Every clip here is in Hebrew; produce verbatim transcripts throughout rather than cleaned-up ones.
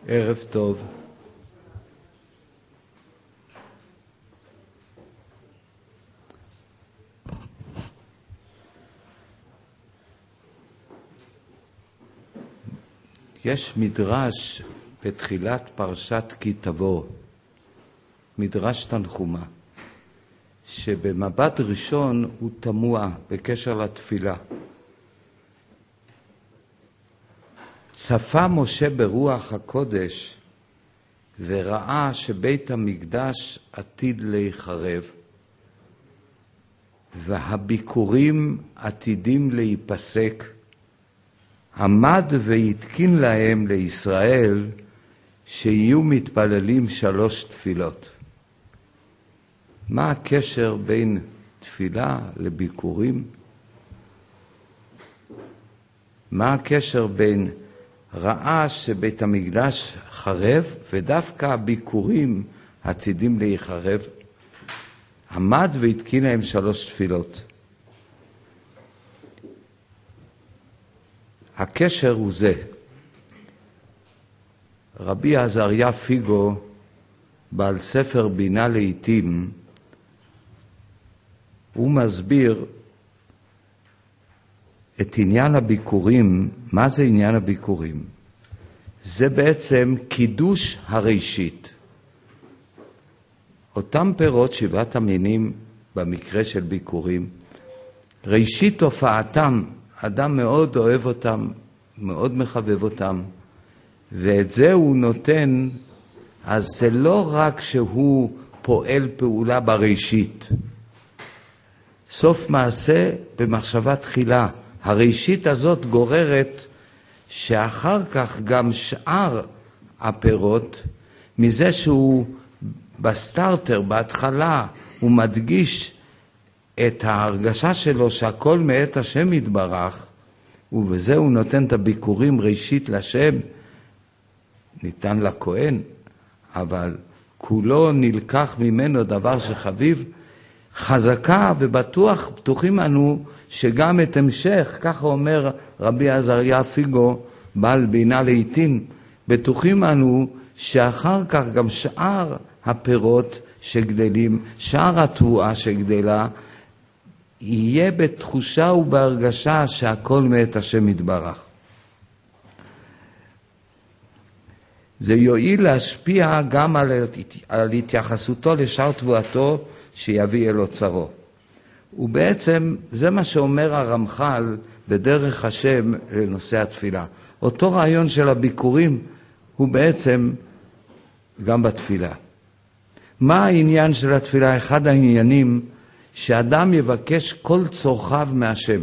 ערב טוב. יש מדרש בתחילת פרשת כי תבוא, מדרש תנחומה, שבמבט ראשון הוא תמוה בקשר לתפילה. צפה משה ברוח הקודש וראה שבית המקדש עתיד להיחרב, והביקורים עתידים להיפסק. עמד והתקין להם לישראל שיהיו מתפללים שלוש תפילות. מה הקשר בין תפילה לביקורים? מה הקשר בין ראה שבית המקדש חרב ודווקא הביקורים עתידים להיחרב? עמד והתקין להם שלוש תפילות. הקשר הוא זה. רבי עזריה פיגו, בעל ספר בינה לעתים, הוא מסביר את עניין הביקורים. מה זה עניין הביקורים? זה בעצם קידוש הראשית. אותם פירות שבעת המינים במקרה של ביקורים, ראשית הופעתם, אדם מאוד אוהב אותם, מאוד מחבב אותם, ואת זה הוא נותן. אז זה לא רק שהוא פועל פעולה בראשית. סוף מעשה במחשבה תחילה. הראשית הזאת גוררת שאחר כך גם שאר הפירות, מזה שהוא בסטארטר, בהתחלה, הוא מדגיש את ההרגשה שלו שהכל מאת השם יתברך, ובזה הוא נותן את הביקורים ראשית לשם, ניתן לכהן, אבל כולו נלקח ממנו דבר שחביב. חזקה ובטוח פתוחים אנו שגם את המשך, ככה אומר רבי עזריה פיגו, בעל בינה לעתים, בטוחים אנו שאחר כך גם שאר הפירות שגדלים, שאר התבואה שגדלה, יהיה בתחושה ובהרגשה שהכל מאת השם יתברך. זה יועיל להשפיע גם על, על התייחסותו לשאר תבואתו שיביא אל אוצרו. ובעצם זה מה שאומר הרמח"ל בדרך השם לנושא התפילה. אותו רעיון של הביקורים הוא בעצם גם בתפילה. מה העניין של התפילה? אחד העניינים שאדם יבקש כל צורכיו מהשם.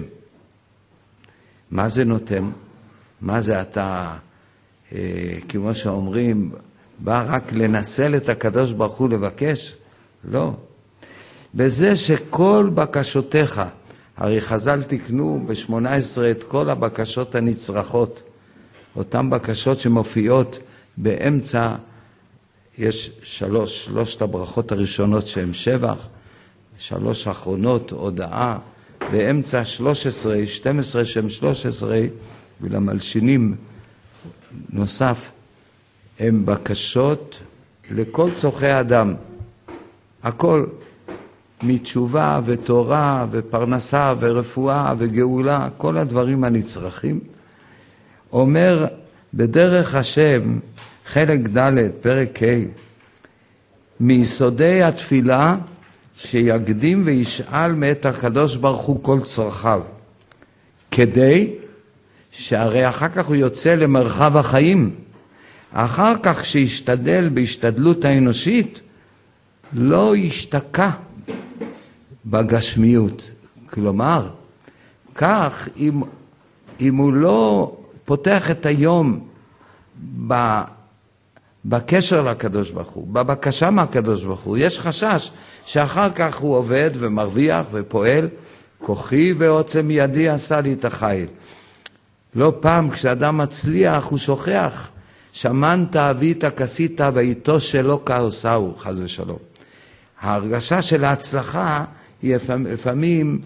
מה זה נותן? מה זה אתה, אה, כמו שאומרים, בא רק לנסל את הקדוש ברוך הוא לבקש? לא. בזה שכל בקשותיך, הרי חז"ל תקנו ב-שמונה עשרה את כל הבקשות הנצרכות, אותן בקשות שמופיעות באמצע, יש שלוש, שלושת הברכות הראשונות שהן שבח, שלוש האחרונות הודעה, באמצע שלוש עשרה, שתים עשרה שהן שלוש עשרה, ולמלשינים נוסף, הן בקשות לכל צורכי האדם. הכל, מתשובה ותורה ופרנסה ורפואה וגאולה, כל הדברים הנצרכים. אומר בדרך השם, חלק ד' פרק ה', מיסודי התפילה שיקדים וישאל מאת הקדוש ברוך הוא כל צרכיו, כדי שהרי אחר כך הוא יוצא למרחב החיים. אחר כך שישתדל בהשתדלות האנושית, לא ישתקע בגשמיות. כלומר, כך אם, אם הוא לא פותח את היום ב, בקשר לקדוש ברוך הוא, בבקשה מהקדוש ברוך הוא, יש חשש שאחר כך הוא עובד ומרוויח ופועל, כוחי ועוצם ידי עשה לי את החיל. לא פעם כשאדם מצליח הוא שוכח, שמנת אבית כסית ואיתו שלא כעושהו, חס ושלום. ההרגשה של ההצלחה היא לפעמים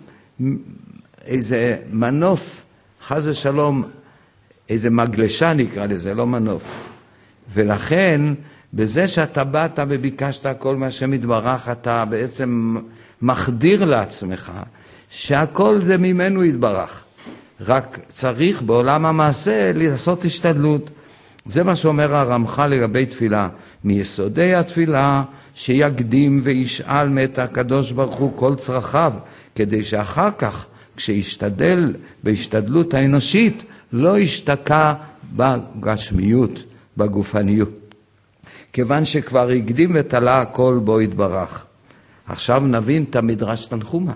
איזה מנוף, חס ושלום, איזה מגלשה נקרא לזה, לא מנוף. ולכן, בזה שאתה באת וביקשת כל מה שמתברך, אתה בעצם מחדיר לעצמך שהכל זה ממנו יתברך. רק צריך בעולם המעשה לעשות השתדלות. זה מה שאומר הרמח"ל לגבי תפילה. מיסודי התפילה שיקדים וישאל מאת הקדוש ברוך הוא כל צרכיו, כדי שאחר כך כשישתדל בהשתדלות האנושית לא ישתקע בגשמיות, בגופניות. כיוון שכבר הקדים ותלה הכל בו יתברך. עכשיו נבין את המדרש תנחומה.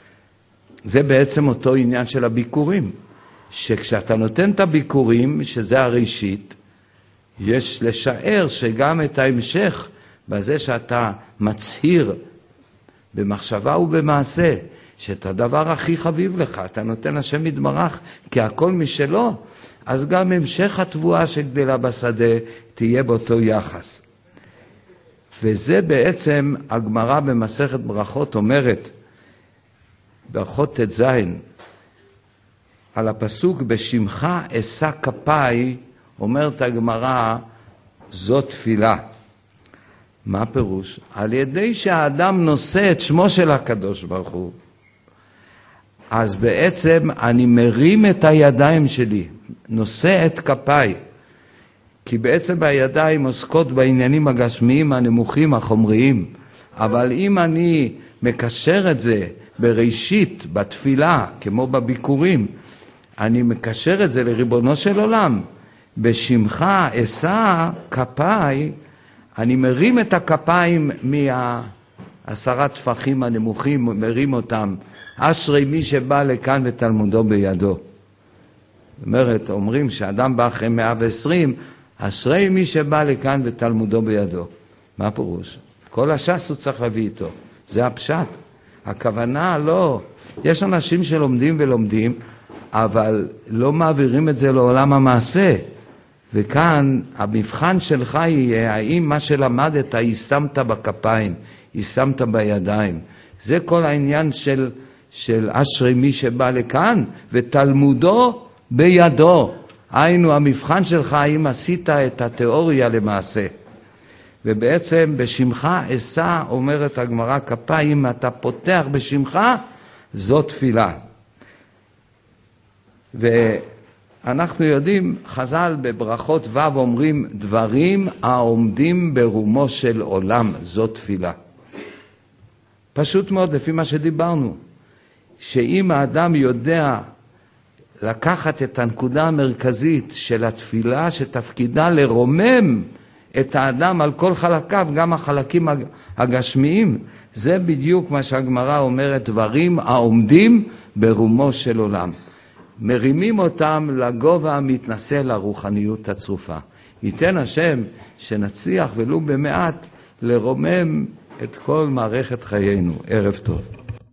זה בעצם אותו עניין של הביקורים. שכשאתה נותן את הביקורים, שזה הראשית, יש לשער שגם את ההמשך, בזה שאתה מצהיר במחשבה ובמעשה, שאת הדבר הכי חביב לך, אתה נותן השם יתברך, כי הכל משלו, אז גם המשך התבואה שגדלה בשדה תהיה באותו יחס. וזה בעצם הגמרא במסכת ברכות אומרת, ברכות ת' ז', על הפסוק בשמך אשא כפיי, אומרת הגמרא, זאת תפילה. מה הפירוש? על ידי שהאדם נושא את שמו של הקדוש ברוך הוא, אז בעצם אני מרים את הידיים שלי, נושא את כפיי, כי בעצם הידיים עוסקות בעניינים הגשמיים הנמוכים החומריים, אבל אם אני מקשר את זה בראשית, בתפילה, כמו בביקורים, אני מקשר את זה לריבונו של עולם, בשמך אשא כפיי, אני מרים את הכפיים מהעשרת טפחים הנמוכים, מרים אותם, אשרי מי שבא לכאן ותלמודו בידו. זאת אומרת, אומרים שאדם בא אחרי מאה ועשרים, אשרי מי שבא לכאן ותלמודו בידו. מה הפירוש? כל הש"ס הוא צריך להביא איתו. זה הפשט. הכוונה לא, יש אנשים שלומדים ולומדים, אבל לא מעבירים את זה לעולם המעשה. וכאן המבחן שלך יהיה, האם מה שלמדת יישמת בכפיים, יישמת בידיים. זה כל העניין של, של אשרי מי שבא לכאן ותלמודו בידו. היינו, המבחן שלך, האם עשית את התיאוריה למעשה. ובעצם בשמך אשא, אומרת הגמרא, כפיים, אתה פותח בשמך, זאת תפילה. ואנחנו יודעים, חז"ל בברכות ו' אומרים, דברים העומדים ברומו של עולם, זאת תפילה. פשוט מאוד, לפי מה שדיברנו, שאם האדם יודע לקחת את הנקודה המרכזית של התפילה, שתפקידה לרומם את האדם על כל חלקיו, גם החלקים הגשמיים, זה בדיוק מה שהגמרא אומרת, דברים העומדים ברומו של עולם. מרימים אותם לגובה המתנשא לרוחניות הצרופה. ייתן השם שנצליח ולו במעט לרומם את כל מערכת חיינו. ערב טוב.